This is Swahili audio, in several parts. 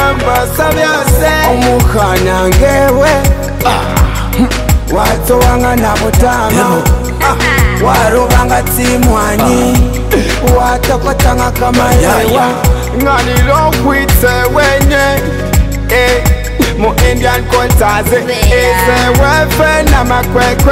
byambasa byose omukhana ngewe watowanga na butama warubanga tsimwani watokotanga kamalewa nganilo kwitse wenye mu Indian kotaze eze wefe na makwekwe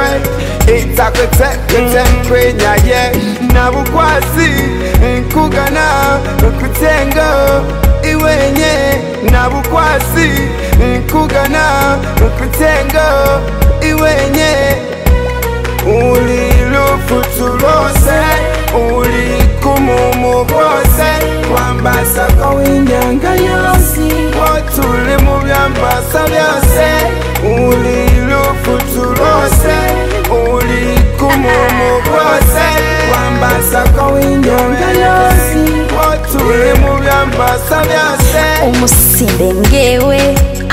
itakwete kwenya ye nabukwasi nkugana kutengo iwenye nabukwasi nkugana kutengo iwenye uli lufutulose uli kumumubose wambasa kawinyanga yosi watuli mu byambasa byose uli lufutulose uli kumumubose wambasa kawinyanga yosi watuli mu byambasa byose umusimbe ngewe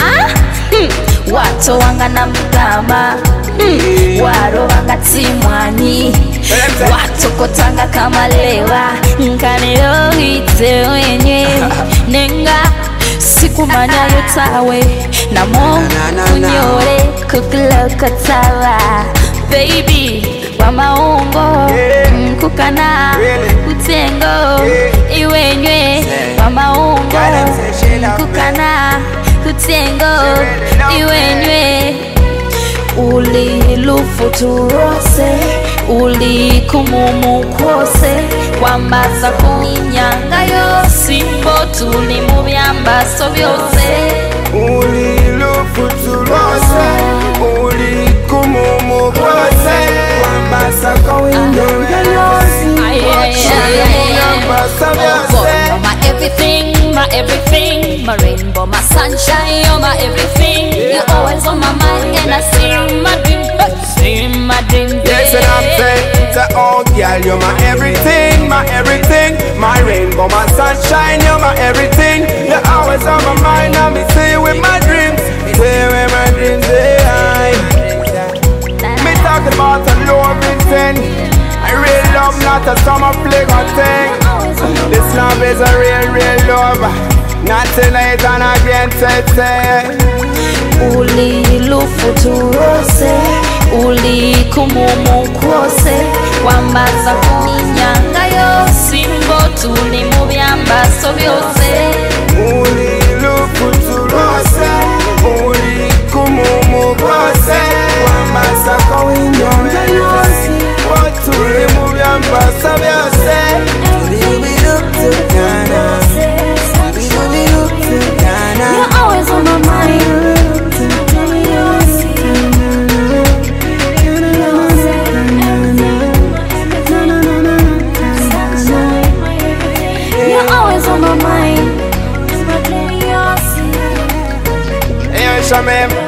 watowanga na mugama warobanga tsimwani watokotanga kamalewa nkanilo hitse wenye nenga sikumanya yotawe namo unyore kukulokotaba baby wa maungo nkukana kutengo iwenywe wa maungo nkukana kutengo iwenywe uli lufuturose uli kumumukwose wambaza kunyanga yosi mbotuli mu byambaso byose uli lufuturose uli kumumukwose wambaza kunyanga yosi mbotuli mu byambaso byose my everything, my rainbow, my sunshine, you're my everything. You're always on my mind and I see my dream, yes, and I'm saying to all girl, you're my everything, my rainbow, my sunshine, you're my everything. You're always on my mind, and me see you with my dreams, me talking about a loving thing. I real love, not a summer fling or thing. This love is a real love, not tonight and again today. Uli lufuturose, uli kumumukwose, wambaza kunyanga yosi mbotuli mu byambaso byose. Uli lufuturose, uli kumumukwose, wambaza kunyanga yosi mbotuli mu byambaso byose. You're always on my mind. You're always on my mind. Hey, Shamim.